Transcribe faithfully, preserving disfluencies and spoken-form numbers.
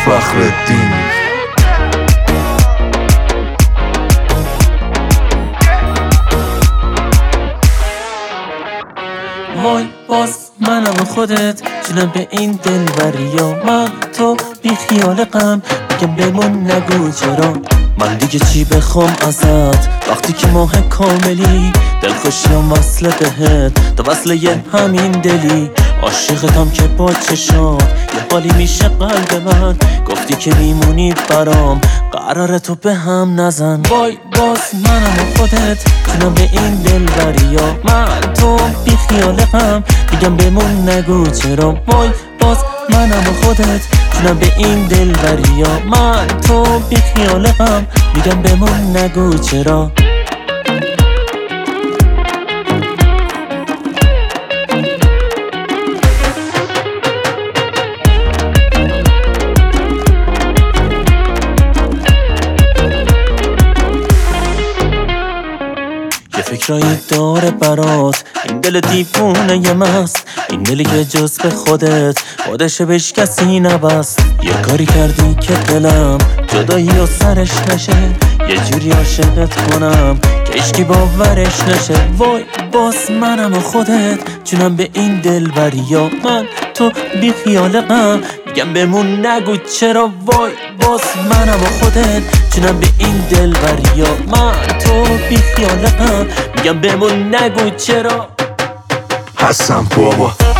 فخرالدین. وای باز منم و خودت جونم به این دلبریا، من تو بی خیال غم میگم بمون نگو چرا. من دیگه چی بخوام ازت وقتی که ماه کاملی، دلخوشیم وصله بهت تا وصله یه همین دلی. عاشقتم که با چشات یه حالی میشه قلب من، گفتی که میمونی برام قراره تو به هم نزن. وای باز منم و خودت جونم به این دلبریا، من تو بی خیال غم میگم بمون نگو چرا. وای باز منم و خودت جونم به این دلبریا، من تو بی خیال غم میگم بمون نگو چرا. فکرایی داره برات این دل دیوونه یه مست، این دلی که جز به خودت خودش بهش کسی نبست. یه کاری کردی که دلم جدایی و سرش نشه، یه جوری عاشقت کنم که عشقی باورش نشه. وای باز منم و خودت جونم به این دلبریا، من تو بی خیال غم میگم بمون نگو چرا. وای باز منم و خودت جونم به این دلبریا، من تو بی خیال غم میگم بمون نگو چرا. هستم بابا